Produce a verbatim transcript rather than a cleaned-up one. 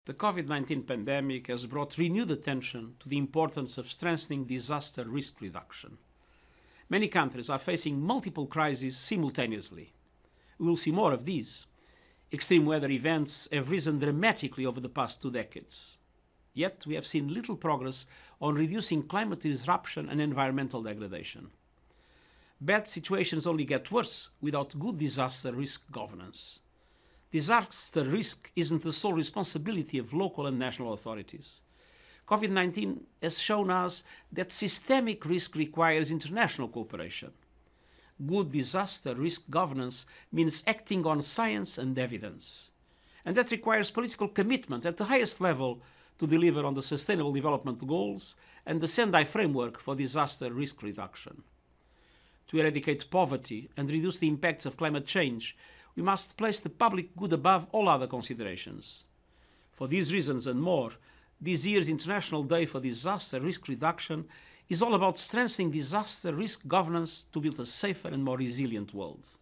The COVID nineteen pandemic has brought renewed attention to the importance of strengthening disaster risk reduction. Many countries are facing multiple crises simultaneously. We will see more of these. Extreme weather events have risen dramatically over the past two decades. Yet we have seen little progress on reducing climate disruption and environmental degradation. Bad situations only get worse without good disaster risk governance. Disaster risk isn't the sole responsibility of local and national authorities. COVID nineteen has shown us that systemic risk requires international cooperation. Good disaster risk governance means acting on science and evidence. And that requires political commitment at the highest level to deliver on the Sustainable Development Goals and the Sendai Framework for Disaster Risk Reduction. To eradicate poverty and reduce the impacts of climate change, we must place the public good above all other considerations. For these reasons and more, this year's International Day for Disaster Risk Reduction is all about strengthening disaster risk governance to build a safer and more resilient world.